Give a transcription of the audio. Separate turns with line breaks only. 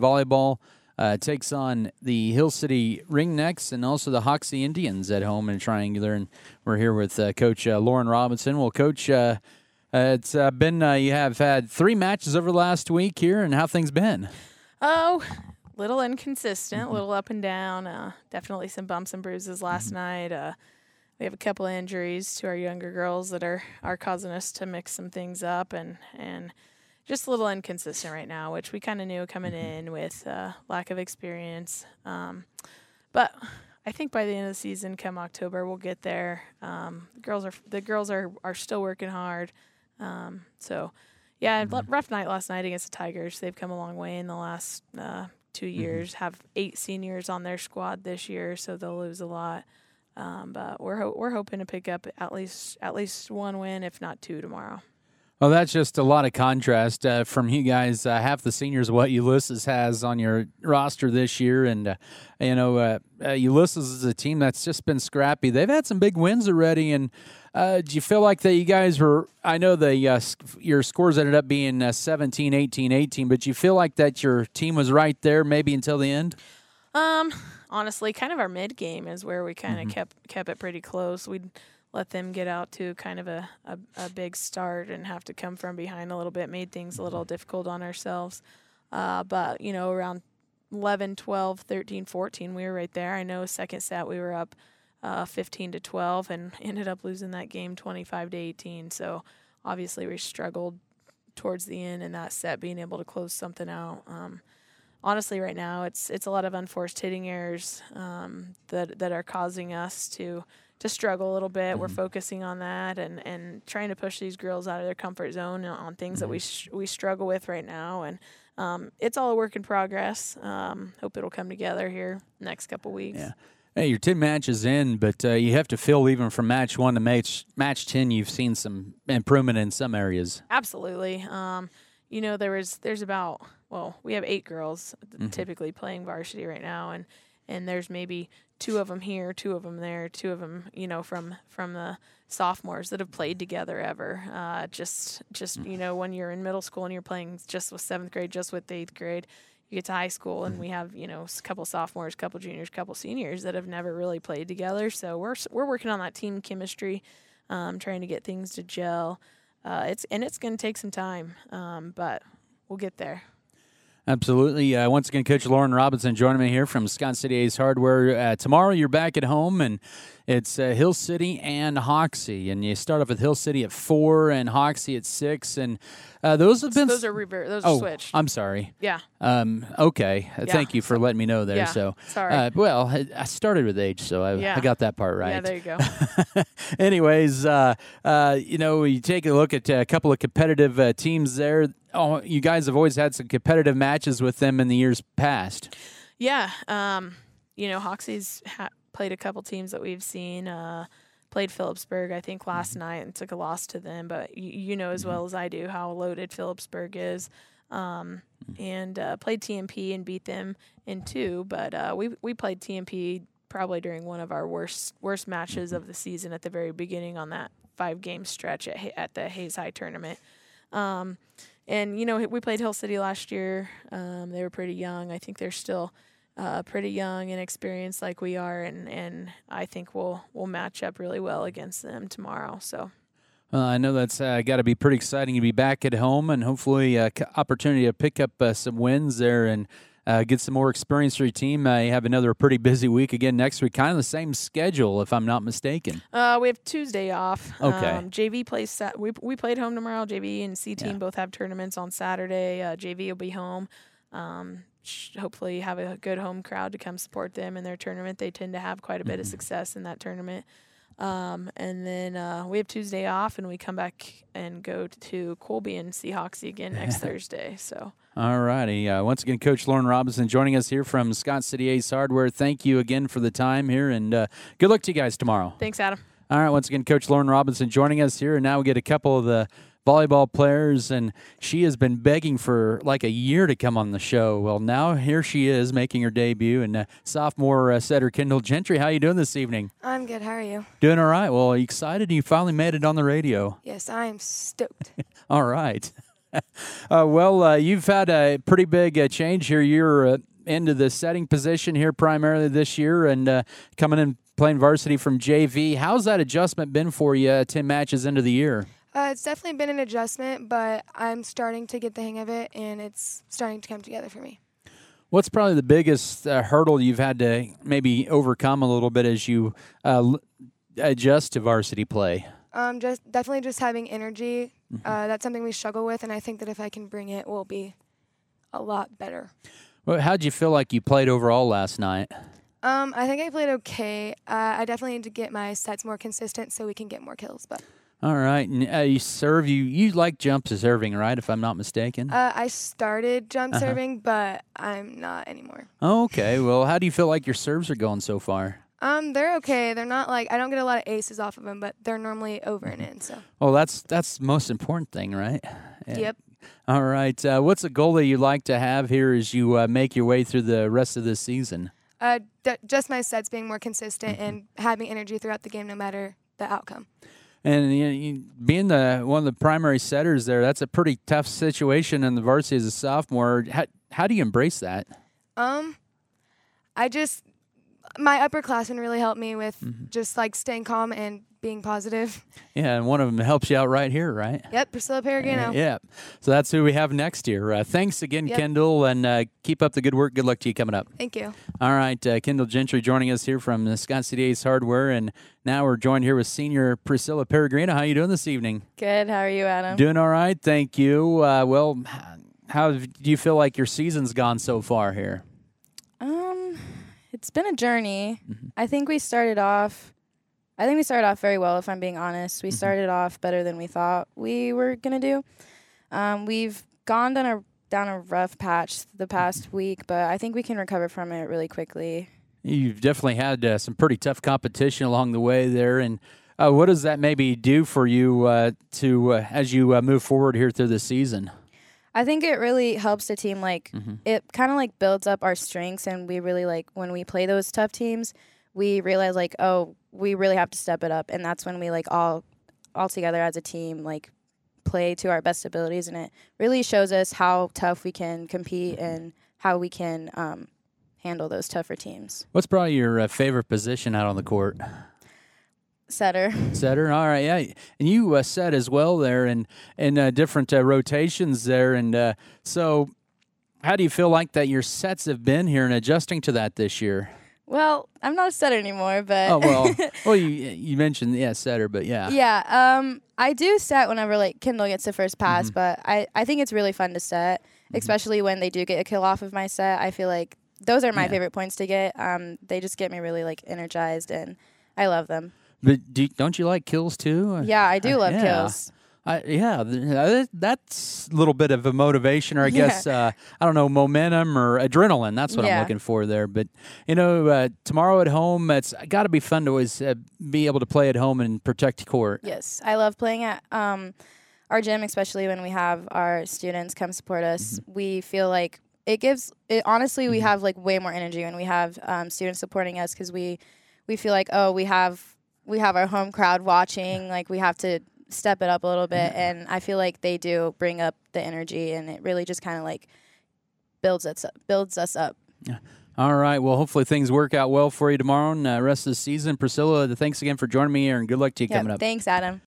volleyball takes on the Hill City Ringnecks and also the Hoxie Indians at home in Triangular. And we're here with Coach Lauren Robinson. Well, Coach, it's been you have had 3 matches over the last week here, and how things been?
Oh, little inconsistent, little up and down. Definitely some bumps and bruises last night. We have a couple of injuries to our younger girls that are causing us to mix some things up and just a little inconsistent right now, which we kind of knew coming in with lack of experience. But I think by the end of the season, come October, we'll get there. The girls are still working hard. Rough night last night against the Tigers. They've come a long way in the last 2 years. Have 8 seniors on their squad this year, so they'll lose a lot. But we're hoping to pick up at least 1 win, if not 2, tomorrow.
Well, that's just a lot of contrast from you guys. Half the seniors what Ulysses has on your roster this year, and Ulysses is a team that's just been scrappy. They've had some big wins already, and do you feel like that you guys were? I know your scores ended up being 17, 18, 18, but you feel like that your team was right there maybe until the end?
Honestly, kind of our mid game is where we kind of kept it pretty close. We'd let them get out to kind of a big start and have to come from behind a little bit, made things a little difficult on ourselves. But, around 11, 12, 13, 14, we were right there. I know second set we were up 15-12 and ended up losing that game 25-18. So obviously we struggled towards the end in that set, being able to close something out. Honestly, right now it's a lot of unforced hitting errors that are causing us to struggle a little bit. We're focusing on that and trying to push these girls out of their comfort zone on things that we struggle with right now. And it's all a work in progress. Hope it'll come together here next couple weeks.
Yeah. Hey, you're 10 matches in, but you have to feel even from match 1 to match 10, you've seen some improvement in some areas.
Absolutely. There's about, we have 8 girls typically playing varsity right now, and there's maybe 2 of them here, 2 of them there, 2 of them, from the sophomores that have played together ever. When you're in middle school and you're playing just with 7th grade, just with 8th grade, you get to high school and we have, a couple sophomores, couple juniors, couple seniors that have never really played together. So we're working on that team chemistry, trying to get things to gel. It's going to take some time, but we'll get there.
Absolutely. Once again, Coach Lauren Robinson joining me here from Scott City Ace Hardware. Tomorrow you're back at home, and it's Hill City and Hoxie. And you start off with Hill City at 4 and Hoxie at 6. And those have been...
Those are switched.
I'm sorry.
Yeah.
Okay. Thank you for letting me know there.
Yeah,
so,
sorry.
I started with H, so I got that part right.
Yeah, there you go.
Anyways, you take a look at a couple of competitive teams there. Oh, you guys have always had some competitive matches with them in the years past.
Yeah. Hoxie's played a couple teams that we've seen. Played Phillipsburg, I think, last night and took a loss to them. But you know as well as I do how loaded Phillipsburg is. And played TMP and beat them in 2. But we played TMP probably during one of our worst matches of the season at the very beginning on that 5-game stretch at the Hayes High tournament. And, we played Hill City last year. They were pretty young. I think they're still pretty young and experienced like we are, and I think we'll match up really well against them tomorrow. So,
I know that's got to be pretty exciting to be back at home, and hopefully opportunity to pick up some wins there and get some more experience for your team. You have another pretty busy week again next week, kind of the same schedule, if I'm not mistaken.
We have Tuesday off.
Okay.
JV plays. We played home tomorrow. JV and C team both have tournaments on Saturday. JV will be home. Hopefully have a good home crowd to come support them in their tournament. They tend to have quite a bit of success in that tournament. And then we have Tuesday off, and we come back and go to Colby and see Hoxie again next Thursday. So.
All righty. Once again, Coach Lauren Robinson joining us here from Scott City Ace Hardware. Thank you again for the time here, and good luck to you guys tomorrow.
Thanks, Adam.
All right. Once again, Coach Lauren Robinson joining us here, and now we get a couple of the volleyball players, and she has been begging for like a year to come on the show. Well, now here she is making her debut, and sophomore setter Kendall Gentry. How you doing this evening?
I'm good. How are you?
Doing all right. Well, are you excited? You finally made it on the radio.
Yes, I am stoked.
All right. You've had a pretty big change here. You're into the setting position here primarily this year and coming in playing varsity from JV. How's that adjustment been for you 10 matches into the year?
It's definitely been an adjustment, but I'm starting to get the hang of it, and it's starting to come together for me.
What's probably the biggest hurdle you've had to maybe overcome a little bit as you adjust to varsity play?
Definitely just having energy. That's something we struggle with, and I think that if I can bring it, we'll be a lot better.
Well, how'd you feel like you played overall last night?
I think I played okay. I definitely need to get my sets more consistent so we can get more kills. But
all right, and you serve. You like jump serving, right? If I'm not mistaken.
I started jump serving, but I'm not anymore.
Okay. Well, how do you feel like your serves are going so far?
They're okay. They're not like I don't get a lot of aces off of them, but they're normally over and in. So.
Well, that's the most important thing, right?
Yep.
All right. What's a goal that you'd like to have here as you make your way through the rest of this season?
Just my sets being more consistent and having energy throughout the game, no matter the outcome.
And you being one of the primary setters there, that's a pretty tough situation in the varsity as a sophomore. How do you embrace that?
My upperclassmen really helped me with just like staying calm and being positive.
Yeah, and one of them helps you out right here, right?
Yep, Priscilla Perugino.
Yeah. So that's who we have next year. Thanks again, Kendall, and keep up the good work. Good luck to you coming up.
Thank you.
All right, Kendall Gentry joining us here from the Scott City Ace Hardware, and now we're joined here with senior Priscilla Perugino. How are you doing this evening?
Good. How are you, Adam?
Doing all right, thank you. How do you feel like your season's gone so far here?
It's been a journey. I think we started off very well, if I'm being honest. We started off better than we thought we were going to do. We've gone down a rough patch the past week, but I think we can recover from it really quickly.
You've definitely had some pretty tough competition along the way there, and what does that maybe do for you as you move forward here through the season?
I think it really helps the team. It kind of builds up our strengths, and we really when we play those tough teams, we realize we really have to step it up, and that's when we all together as a team play to our best abilities, and it really shows us how tough we can compete and how we can handle those tougher teams.
What's probably your favorite position out on the court?
Setter.
All right, yeah. And you set as well there and different rotations there. And so how do you feel like that your sets have been here and adjusting to that this year?
Well, I'm not a setter anymore, but...
Oh, well, you mentioned, setter, but yeah.
Yeah, I do set whenever, Kendall gets the first pass, but I think it's really fun to set, especially when they do get a kill off of my set. I feel like those are my favorite points to get. They just get me really, energized, and I love them.
But don't you like kills too?
Yeah, I do love kills.
That's a little bit of a motivation, or I guess I don't know, momentum or adrenaline. That's what I'm looking for there. But tomorrow at home, it's got to be fun to always be able to play at home and protect court.
Yes, I love playing at our gym, especially when we have our students come support us. We feel like it gives. Honestly, we have way more energy when we have students supporting us because we feel like we have our home crowd watching. We have to step it up a little bit, and I feel like they do bring up the energy, and it really just kind of builds us up.
Yeah. All right. Well, hopefully things work out well for you tomorrow and the rest of the season. Priscilla, thanks again for joining me here, and good luck to you coming up.
Thanks, Adam.